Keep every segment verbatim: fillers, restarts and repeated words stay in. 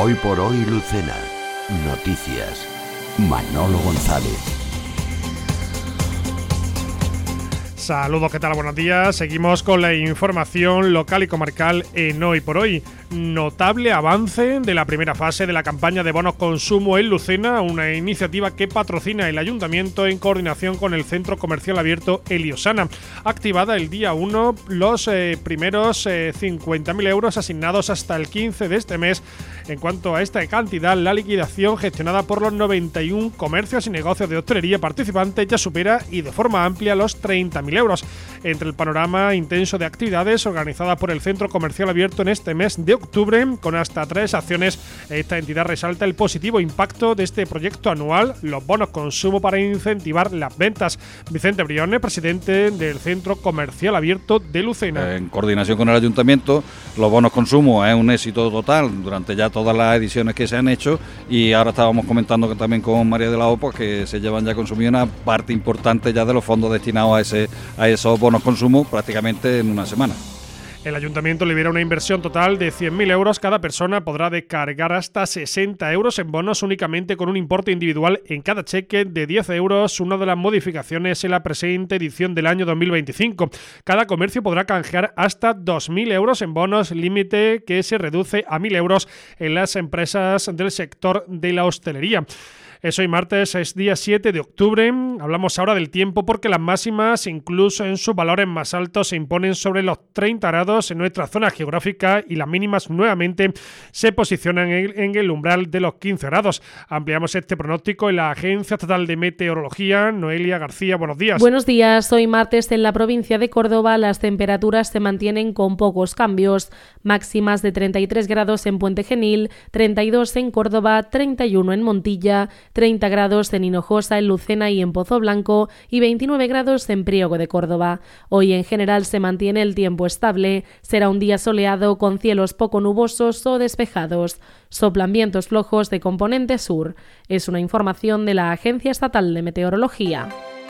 Hoy por hoy Lucena. Noticias. Manolo González. Saludos, ¿qué tal? Buenos días. Seguimos con la información local y comarcal en Hoy por Hoy. Notable avance de la primera fase de la campaña de bonos consumo en Lucena, una iniciativa que patrocina el Ayuntamiento en coordinación con el Centro Comercial Abierto Eliosana. Activada el día uno, los eh, primeros eh, cincuenta mil euros asignados hasta el quince de este mes. En cuanto a esta cantidad, la liquidación gestionada por los noventa y uno comercios y negocios de hostelería participantes ya supera y de forma amplia los treinta mil euros. Entre el panorama intenso de actividades organizadas por el Centro Comercial Abierto en este mes de octubre, con hasta tres acciones, esta entidad resalta el positivo impacto de este proyecto anual, los bonos consumo para incentivar las ventas. Vicente Briones, presidente del Centro Comercial Abierto de Lucena. En coordinación con el Ayuntamiento, los bonos consumo es un éxito total durante ya todas las ediciones que se han hecho, y ahora estábamos comentando que también con María de la O, pues que se llevan ya consumido una parte importante ya de los fondos destinados a ese a esos bonos consumo prácticamente en una semana. El Ayuntamiento libera una inversión total de cien mil euros. Cada persona podrá descargar hasta sesenta euros en bonos únicamente con un importe individual en cada cheque de diez euros, una de las modificaciones en la presente edición del año dos mil veinticinco. Cada comercio podrá canjear hasta dos mil euros en bonos, límite que se reduce a mil euros en las empresas del sector de la hostelería. Es hoy martes, es día siete de octubre. Hablamos ahora del tiempo porque las máximas, incluso en sus valores más altos, se imponen sobre los treinta grados en nuestra zona geográfica, y las mínimas nuevamente se posicionan en el umbral de los quince grados. Ampliamos este pronóstico en la Agencia Estatal de Meteorología. Noelia García, buenos días. Buenos días. Hoy martes en la provincia de Córdoba las temperaturas se mantienen con pocos cambios. Máximas de treinta y tres grados en Puente Genil, treinta y dos en Córdoba, treinta y uno en Montilla, treinta grados en Hinojosa, en Lucena y en Pozo Blanco, y veintinueve grados en Priego de Córdoba. Hoy en general se mantiene el tiempo estable. Será un día soleado con cielos poco nubosos o despejados. Soplan vientos flojos de componente sur. Es una información de la Agencia Estatal de Meteorología.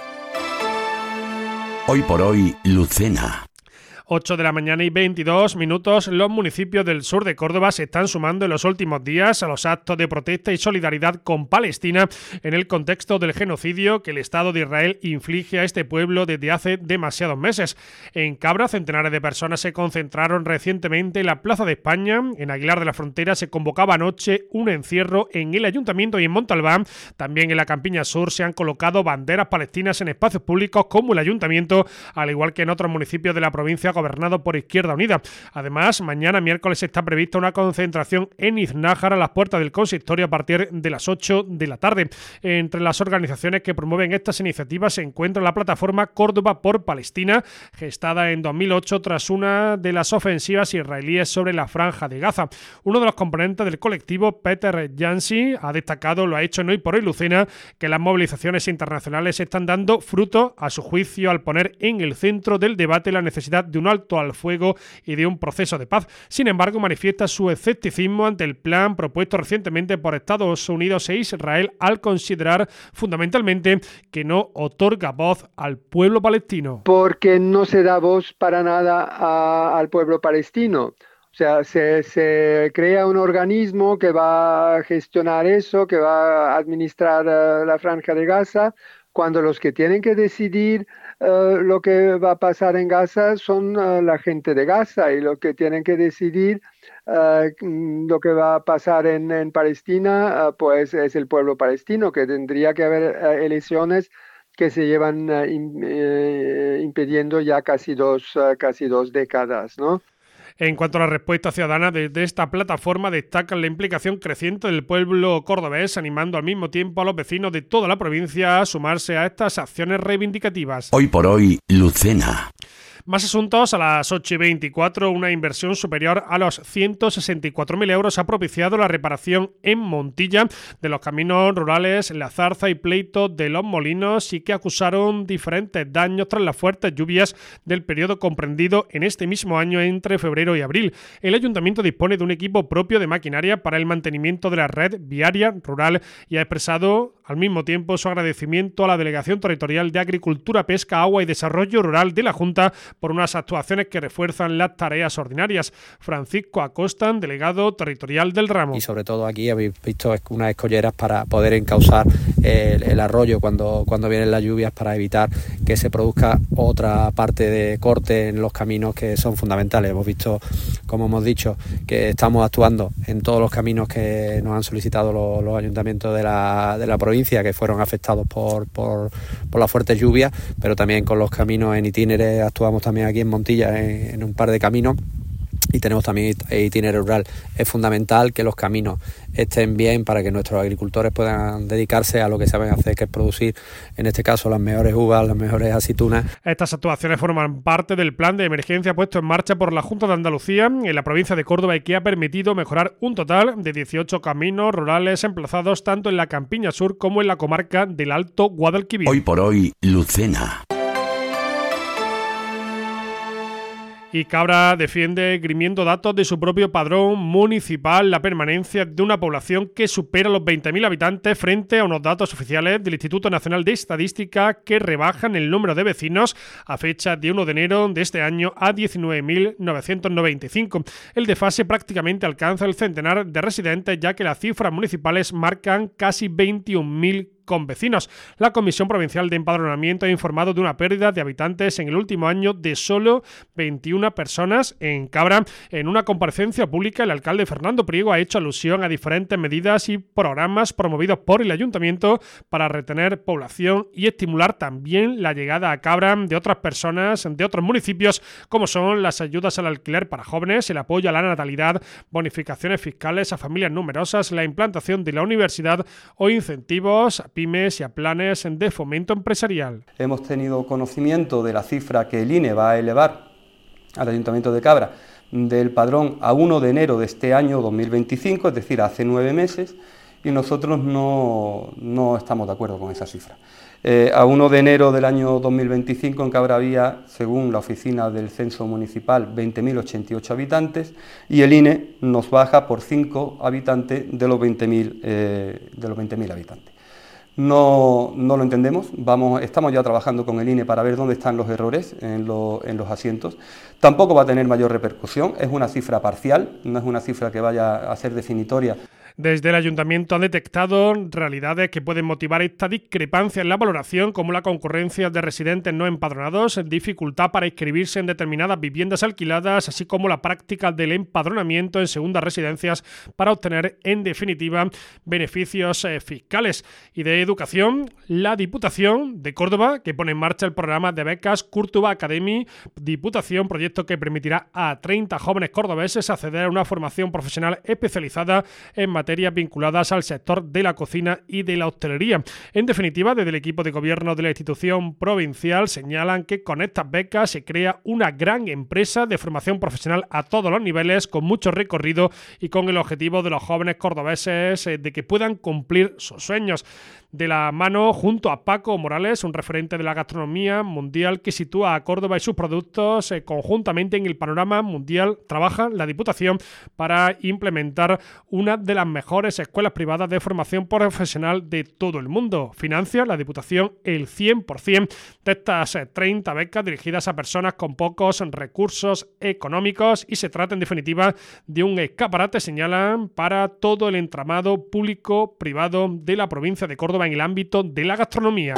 Hoy por hoy Lucena. ocho de la mañana y veintidós minutos. Los municipios del sur de Córdoba se están sumando en los últimos días a los actos de protesta y solidaridad con Palestina en el contexto del genocidio que el Estado de Israel inflige a este pueblo desde hace demasiados meses. En Cabra, centenares de personas se concentraron recientemente en la Plaza de España. En Aguilar de la Frontera se convocaba anoche un encierro en el Ayuntamiento, y en Montalbán, también en la Campiña Sur, se han colocado banderas palestinas en espacios públicos como el Ayuntamiento, al igual que en otros municipios de la provincia gobernado por Izquierda Unida. Además, mañana miércoles está prevista una concentración en Iznájar a las puertas del consistorio a partir de las ocho de la tarde. Entre las organizaciones que promueven estas iniciativas se encuentra la plataforma Córdoba por Palestina, gestada en dos mil ocho tras una de las ofensivas israelíes sobre la Franja de Gaza. Uno de los componentes del colectivo, Peter Jansi, ha destacado, lo ha hecho en Hoy por Hoy Lucena, que las movilizaciones internacionales están dando fruto, a su juicio, al poner en el centro del debate la necesidad de un alto al fuego y de un proceso de paz. Sin embargo, manifiesta su escepticismo ante el plan propuesto recientemente por Estados Unidos e Israel, al considerar fundamentalmente que no otorga voz al pueblo palestino. Porque no se da voz para nada a, al pueblo palestino. O sea, se, se crea un organismo que va a gestionar eso, que va a administrar uh, la Franja de Gaza, cuando los que tienen que decidir uh, lo que va a pasar en Gaza son uh, la gente de Gaza, y lo que tienen que decidir uh, lo que va a pasar en, en Palestina, uh, pues es el pueblo palestino, que tendría que haber uh, elecciones que se llevan uh, in, uh, impidiendo ya casi dos, uh, casi dos décadas, ¿no? En cuanto a la respuesta ciudadana, desde esta plataforma destacan la implicación creciente del pueblo cordobés, animando al mismo tiempo a los vecinos de toda la provincia a sumarse a estas acciones reivindicativas. Hoy por hoy, Lucena. Más asuntos. A las ocho y veinticuatro, una inversión superior a los ciento sesenta y cuatro mil euros ha propiciado la reparación en Montilla de los caminos rurales La Zarza y Pleito de los Molinos, y que acusaron diferentes daños tras las fuertes lluvias del periodo comprendido en este mismo año entre febrero y abril. El Ayuntamiento dispone de un equipo propio de maquinaria para el mantenimiento de la red viaria rural y ha expresado al mismo tiempo su agradecimiento a la Delegación Territorial de Agricultura, Pesca, Agua y Desarrollo Rural de la Junta por unas actuaciones que refuerzan las tareas ordinarias. Francisco Acosta, delegado territorial del ramo. Y sobre todo aquí habéis visto unas escolleras para poder encauzar el, el arroyo cuando, cuando vienen las lluvias, para evitar que se produzca otra parte de corte en los caminos que son fundamentales. Hemos visto, como hemos dicho, que estamos actuando en todos los caminos que nos han solicitado los, los ayuntamientos de la, de la provincia, que fueron afectados por, por, por las fuertes lluvias, pero también con los caminos en itinere. Actuamos también aquí en Montilla en, en un par de caminos. Y tenemos también itinerario rural. Es fundamental que los caminos estén bien para que nuestros agricultores puedan dedicarse a lo que saben hacer, que es producir, en este caso, las mejores uvas, las mejores aceitunas. Estas actuaciones forman parte del plan de emergencia puesto en marcha por la Junta de Andalucía en la provincia de Córdoba y que ha permitido mejorar un total de dieciocho caminos rurales emplazados tanto en la Campiña Sur como en la comarca del Alto Guadalquivir. Hoy por hoy, Lucena. Y Cabra defiende, grimiendo datos de su propio padrón municipal, la permanencia de una población que supera los veinte mil habitantes frente a unos datos oficiales del Instituto Nacional de Estadística que rebajan el número de vecinos a fecha de primero de enero de este año a diecinueve mil novecientos noventa y cinco. El desfase prácticamente alcanza el centenar de residentes, ya que las cifras municipales marcan casi veintiún mil con vecinos. La Comisión Provincial de Empadronamiento ha informado de una pérdida de habitantes en el último año de solo veintiuna personas en Cabra. En una comparecencia pública, el alcalde Fernando Priego ha hecho alusión a diferentes medidas y programas promovidos por el Ayuntamiento para retener población y estimular también la llegada a Cabra de otras personas de otros municipios, como son las ayudas al alquiler para jóvenes, el apoyo a la natalidad, bonificaciones fiscales a familias numerosas, la implantación de la universidad o incentivos a pymes y a planes de fomento empresarial. Hemos tenido conocimiento de la cifra que el I N E va a elevar al Ayuntamiento de Cabra del padrón a primero de enero de este año dos mil veinticinco, es decir, hace nueve meses, y nosotros no, no estamos de acuerdo con esa cifra. Eh, a primero de enero del año dos mil veinticinco en Cabra había, según la oficina del censo municipal, veinte mil ochenta y ocho habitantes, y el I N E nos baja por cinco habitantes de los veinte mil eh, de los veinte mil habitantes. No, no lo entendemos. Vamos, estamos ya trabajando con el I N E para ver dónde están los errores en, lo, en los asientos. Tampoco va a tener mayor repercusión, es una cifra parcial, no es una cifra que vaya a ser definitoria. Desde el Ayuntamiento han detectado realidades que pueden motivar esta discrepancia en la valoración, como la concurrencia de residentes no empadronados, dificultad para inscribirse en determinadas viviendas alquiladas, así como la práctica del empadronamiento en segundas residencias para obtener, en definitiva, beneficios eh, fiscales. Y de educación, la Diputación de Córdoba, que pone en marcha el programa de becas Curtuba Academy, Diputación, proyecto que permitirá a treinta jóvenes cordobeses acceder a una formación profesional especializada en materias vinculadas al sector de la cocina y de la hostelería. En definitiva, desde el equipo de gobierno de la institución provincial señalan que con estas becas se crea una gran empresa de formación profesional a todos los niveles, con mucho recorrido y con el objetivo de los jóvenes cordobeses eh, de que puedan cumplir sus sueños. De la mano, junto a Paco Morales, un referente de la gastronomía mundial que sitúa a Córdoba y sus productos eh, conjuntamente en el panorama mundial, trabaja la Diputación para implementar una de las mejores escuelas privadas de formación profesional de todo el mundo. Financia la Diputación el cien por ciento de estas eh, treinta becas dirigidas a personas con pocos recursos económicos, y se trata en definitiva de un escaparate, señalan, para todo el entramado público-privado de la provincia de Córdoba en el ámbito de la gastronomía.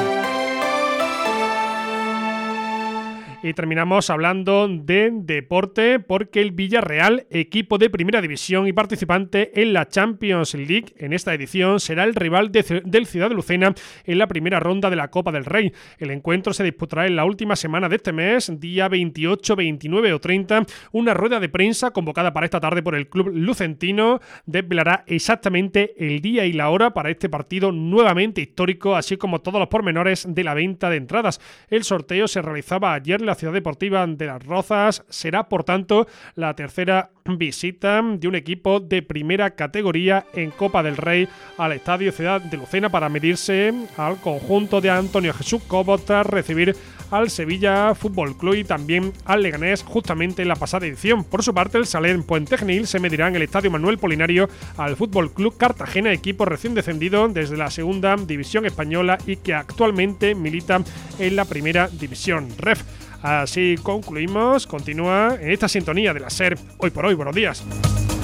Y terminamos hablando de deporte, porque el Villarreal, equipo de primera división y participante en la Champions League, en esta edición será el rival de, del Ciudad de Lucena en la primera ronda de la Copa del Rey. El encuentro se disputará en la última semana de este mes, día veintiocho, veintinueve o treinta. Una rueda de prensa convocada para esta tarde por el club lucentino desvelará exactamente el día y la hora para este partido nuevamente histórico, así como todos los pormenores de la venta de entradas. El sorteo se realizaba ayer en la Ciudad Deportiva de Las Rozas. Será, por tanto, la tercera visita de un equipo de primera categoría en Copa del Rey al Estadio Ciudad de Lucena para medirse al conjunto de Antonio Jesús Cobo tras recibir al Sevilla Fútbol Club y también al Leganés justamente en la pasada edición. Por su parte, el Salern Puente Genil se medirá en el Estadio Manuel Polinario al Fútbol Club Cartagena, equipo recién descendido desde la segunda división española y que actualmente milita en la primera división. Ref. Así concluimos. Continúa en esta sintonía de la SER. Hoy por hoy, buenos días.